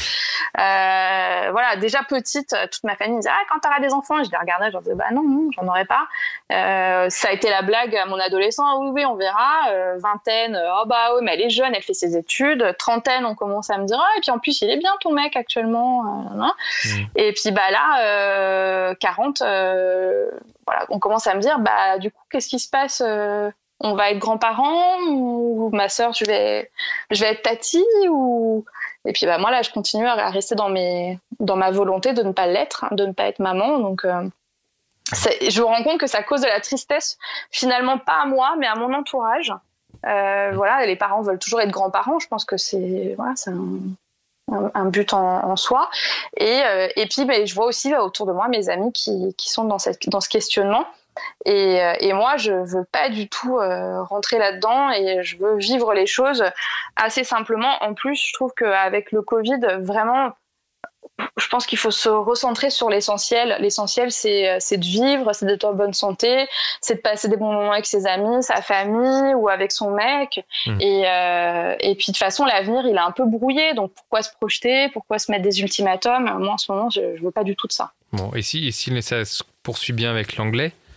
Euh, voilà, déjà petite, toute ma famille me disait ah quand t'auras des enfants, et je les regardais, je leur disais bah non, non j'en aurais pas. Euh, ça a été la blague à mon adolescent, ah, oui oui on verra. Euh, vingtaine, oh bah oui mais elle est jeune, elle fait ses études. Trentaine, on commence à me dire ah et puis en plus il est bien ton mec actuellement. Euh, mmh. Et puis bah là euh, quarante. Euh, Voilà, on commence à me dire, bah, du coup, qu'est-ce qui se passe ? euh, On va être grands-parents ou ma sœur, je vais, je vais être tati ou... Et puis, bah, moi, là, je continue à rester dans, mes, dans ma volonté de ne pas l'être, de ne pas être maman. Donc, euh, c'est, je me rends compte que ça cause de la tristesse, finalement, pas à moi, mais à mon entourage. Euh, voilà, les parents veulent toujours être grands-parents. Je pense que c'est, voilà, c'est un... un but en, en soi et, euh, et puis ben, je vois aussi là, autour de moi mes amis qui, qui sont dans, cette, dans ce questionnement et, euh, et moi je veux pas du tout euh, rentrer là-dedans et je veux vivre les choses assez simplement. En plus je trouve qu'avec le Covid vraiment je pense qu'il faut se recentrer sur l'essentiel. L'essentiel, c'est, c'est de vivre, c'est d'être en bonne santé, c'est de passer des bons moments avec ses amis, sa famille ou avec son mec. Mmh. Et, euh, et puis, de toute façon, l'avenir, il est un peu brouillé. Donc, pourquoi se projeter ? Pourquoi se mettre des ultimatums ? Moi, en ce moment, je ne veux pas du tout de ça. Bon, et si, et si ça se poursuit bien avec l'anglais,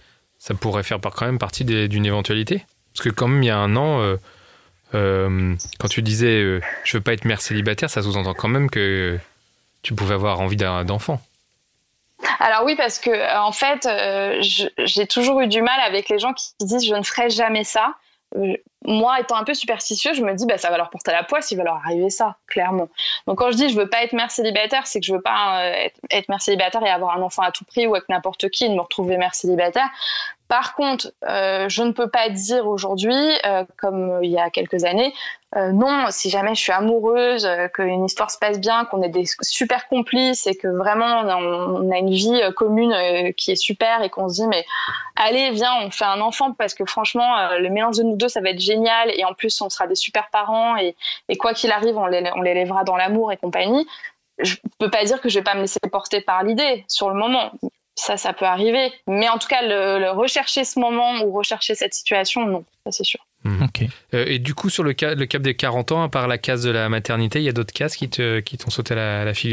ça pourrait faire quand même partie des, d'une éventualité. Parce que quand même, il y a un an, euh, euh, quand tu disais euh, « je veux pas être mère célibataire », ça sous-entend quand même que tu pouvais avoir envie d'un, d'enfant. Alors oui, parce que en fait, euh, je, j'ai toujours eu du mal avec les gens qui disent « je ne ferai jamais ça ». Moi, étant un peu superstitieuse, je me dis bah ça va leur porter la poisse, il va leur arriver ça, clairement. Donc quand je dis je veux pas être mère célibataire, c'est que je veux pas euh, être, être mère célibataire et avoir un enfant à tout prix ou avec n'importe qui et de me retrouver mère célibataire. Par contre, euh, je ne peux pas dire aujourd'hui, euh, comme il y a quelques années, euh, non, si jamais je suis amoureuse, euh, qu'une histoire se passe bien, qu'on est des super complices et que vraiment on a, on a une vie commune euh, qui est super et qu'on se dit mais allez viens on fait un enfant parce que franchement euh, le mélange de nous deux ça va être génial et en plus on sera des super parents et, et quoi qu'il arrive on les, on les élèvera dans l'amour et compagnie. Je peux pas dire que je vais pas me laisser porter par l'idée sur le moment. Ça, ça peut arriver. Mais en tout cas, le, le rechercher ce moment ou rechercher cette situation, non, ça c'est sûr. Mmh. Okay. Euh, et du coup, sur le, cas, le cap des quarante ans, à part la case de la maternité, il y a d'autres cases qui, te, qui t'ont sauté à la, à la figure ?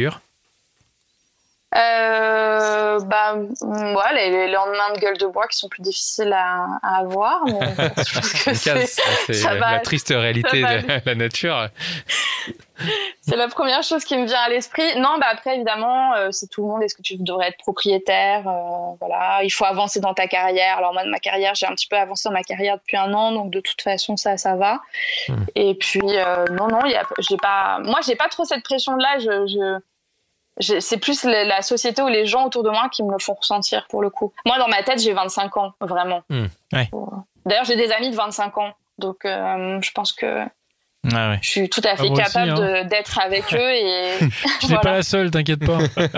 Euh, bah, ouais, les, les lendemains de gueule de bois qui sont plus difficiles à, à avoir. Mais je pense que c'est, case, c'est ça la, la triste réalité de la nature. C'est la première chose qui me vient à l'esprit. Non, bah après évidemment, euh, c'est tout le monde. Est-ce que tu devrais être propriétaire euh, Voilà, il faut avancer dans ta carrière. Alors moi, de ma carrière, j'ai un petit peu avancé dans ma carrière depuis un an, donc de toute façon, ça, ça va. Mmh. Et puis euh, non, non, y a, j'ai pas. Moi, j'ai pas trop cette pression-là. Je, je... J'ai, c'est plus la société ou les gens autour de moi qui me le font ressentir pour le coup. Moi, dans ma tête, j'ai vingt-cinq ans, vraiment. Mmh, ouais. D'ailleurs, j'ai des amis de vingt-cinq ans, donc euh, je pense que ah ouais. je suis tout à fait ah, capable aussi, hein. de, d'être avec eux. Et tu voilà. n'es pas la seule, t'inquiète pas.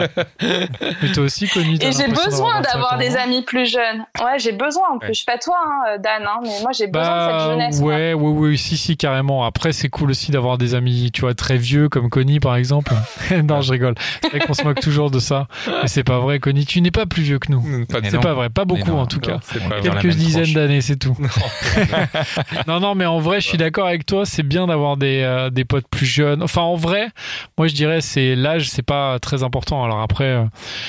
Mais toi aussi, Connie. Et j'ai besoin d'avoir des amis plus jeunes. Ouais, j'ai besoin en plus. Ouais. Je suis pas toi, hein, Dan, hein, mais moi j'ai besoin bah, de cette jeunesse. Ouais, moi. oui, oui, si, si, carrément. Après, c'est cool aussi d'avoir des amis, tu vois, très vieux comme Connie, par exemple. Non, je rigole. C'est vrai qu'on se moque toujours de ça. Mais c'est pas vrai, Connie. Tu n'es pas plus vieux que nous. Pas, c'est non. pas vrai. Pas beaucoup, non, en tout non, cas. Quelques dizaines proche. d'années, c'est tout. Non, non, mais en vrai, je suis d'accord avec toi. C'est bien d'avoir des, euh, des potes plus jeunes. Enfin, en vrai, moi, je dirais, c'est l'âge, c'est pas très important. Alors après, euh,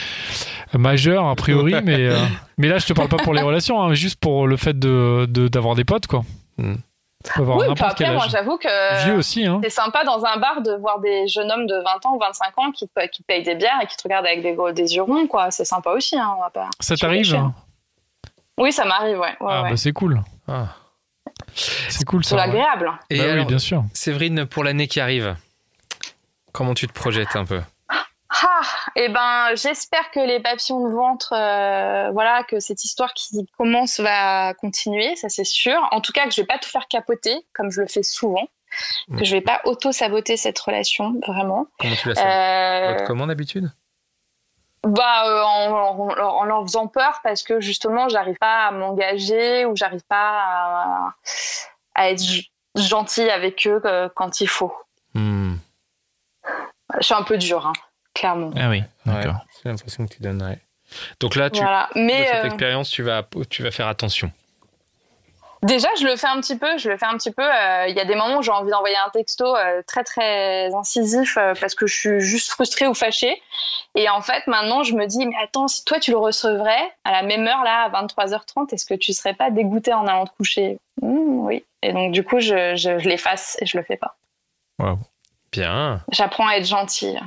majeur, a priori, mais, euh, mais là, je te parle pas pour les relations, hein, juste pour le fait de, de, d'avoir des potes, quoi. Mm. Avoir oui, n'importe après, quel âge. Moi, j'avoue que vieux aussi, hein. C'est sympa dans un bar de voir des jeunes hommes de vingt ans ou vingt-cinq ans qui, qui payent des bières et qui te regardent avec des, des yeux ronds, quoi. C'est sympa aussi, hein. On va pas ça t'arrive hein. Oui, ça m'arrive, ouais. ouais ah, ouais. bah c'est cool. Ah. C'est cool, ça. C'est agréable. Et bah alors, oui, bien sûr. Séverine, pour l'année qui arrive, comment tu te projettes un peu ? Ah, eh ben, j'espère que les papillons de ventre, euh, voilà, que cette histoire qui commence va continuer, ça c'est sûr. En tout cas, que je vais pas tout faire capoter, comme je le fais souvent, mmh. que je vais pas auto-saboter cette relation, vraiment. Comment tu la sabotes euh... Comment d'habitude ? Bah, euh, en, en, en leur faisant peur parce que justement, j'arrive pas à m'engager ou j'arrive pas à, à être gentille avec eux quand il faut. Mmh. Je suis un peu dure, hein. Clairement. Ah oui, d'accord. Ouais, c'est l'impression que tu donnes. Ouais. Donc là, tu, voilà. Mais, de cette euh... expérience, tu vas, tu vas faire attention. Déjà, je le fais un petit peu. Je le fais un petit peu. Il euh, y a des moments où j'ai envie d'envoyer un texto euh, très très incisif euh, parce que je suis juste frustrée ou fâchée. Et en fait, maintenant, je me dis, mais attends, si toi tu le recevrais à la même heure là, à vingt-trois heures trente, est-ce que tu serais pas dégoûtée en allant te coucher ? mmh, Oui. Et donc du coup, je, je, je l'efface et je le fais pas. Waouh. Bien. J'apprends à être gentille.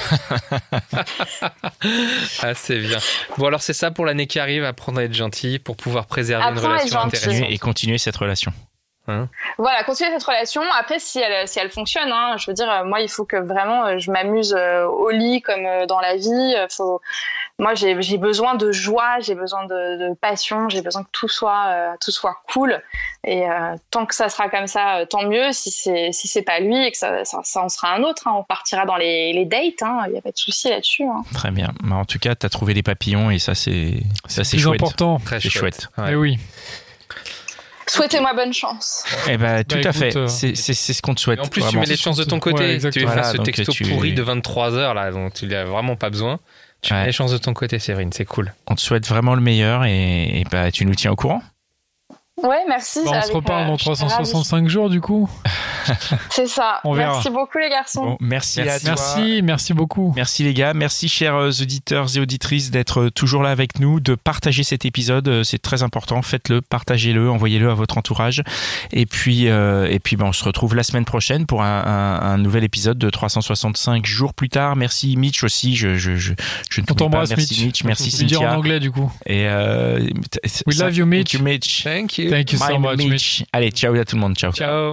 Ah, c'est bien. Bon, alors c'est ça pour l'année qui arrive, apprendre à être gentil pour pouvoir préserver apprends une relation intéressante. Et continuer cette relation. Hein voilà, continuer cette relation. Après, si elle, si elle fonctionne, hein, je veux dire, moi, il faut que vraiment je m'amuse au lit comme dans la vie. Faut... Moi, j'ai, j'ai besoin de joie, j'ai besoin de, de passion, j'ai besoin que tout soit, euh, tout soit cool. Et euh, tant que ça sera comme ça, tant mieux. Si c'est, si c'est pas lui et que ça, ça, ça en sera un autre, hein, on partira dans les, les dates. Hein, il y a pas de souci là-dessus. Hein. Très bien. Mais en tout cas, t'as trouvé les papillons et ça, c'est, ça, c'est plus chouette. important. Très c'est chouette. chouette. Ouais. Et oui. Souhaitez-moi bonne chance. Eh ben, tout bah, à écoute, fait. Euh... C'est, c'est, c'est ce qu'on te souhaite. Et en plus, vraiment. Tu mets les chances de ton côté. Ouais, tu veux voilà, faire ce texto tu... pourri de vingt-trois heures là, dont tu n'as vraiment pas besoin. Tu ouais. mets les chances de ton côté, Séverine. C'est cool. On te souhaite vraiment le meilleur et, et bah, tu nous tiens au courant. Ouais, merci. Bah, on se reparle euh, dans trois cent soixante-cinq jours, du coup. C'est ça. On verra. Merci beaucoup les garçons. Bon, merci, Merci. à toi. Merci, merci beaucoup. Merci les gars, merci chers auditeurs et auditrices d'être toujours là avec nous, de partager cet épisode, c'est très important, faites-le, partagez-le, envoyez-le à votre entourage et puis, euh, et puis ben, on se retrouve la semaine prochaine pour un, un, un nouvel épisode de trois cent soixante-cinq jours plus tard. Merci Mitch aussi, je, je, je, je ne On t'oublie pas, t'embrasse merci Mitch, Mitch, merci Tu dis en Cynthia. anglais du coup. Et euh, We love you Mitch. Thank you Mitch. Thank you. Thank you so My much Mitch. Mitch. Allez, ciao à tout le monde, ciao. Ciao.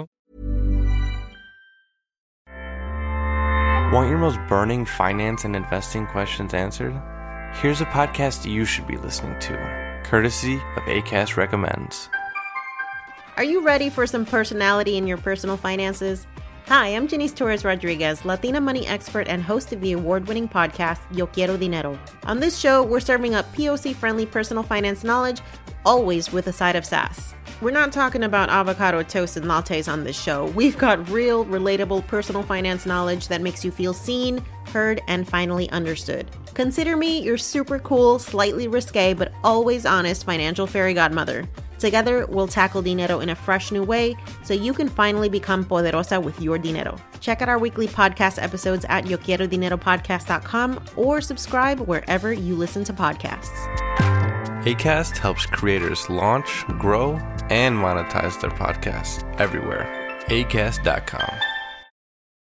Want your most burning finance and investing questions answered? Here's a podcast you should be listening to, courtesy of Acast Recommends. Are you ready for some personality in your personal finances? Hi, I'm Janice Torres Rodriguez, Latina money expert and host of the award-winning podcast Yo Quiero Dinero. On this show, we're serving up P O C-friendly personal finance knowledge, always with a side of sass. We're not talking about avocado toast and lattes on this show. We've got real, relatable personal finance knowledge that makes you feel seen, heard, and finally understood. Consider me your super cool, slightly risque, but always honest financial fairy godmother. Together, we'll tackle dinero in a fresh new way so you can finally become poderosa with your dinero. Check out our weekly podcast episodes at yo quiero dinero podcast dot com or subscribe wherever you listen to podcasts. Acast helps creators launch, grow, and monetize their podcasts everywhere. acast dot com.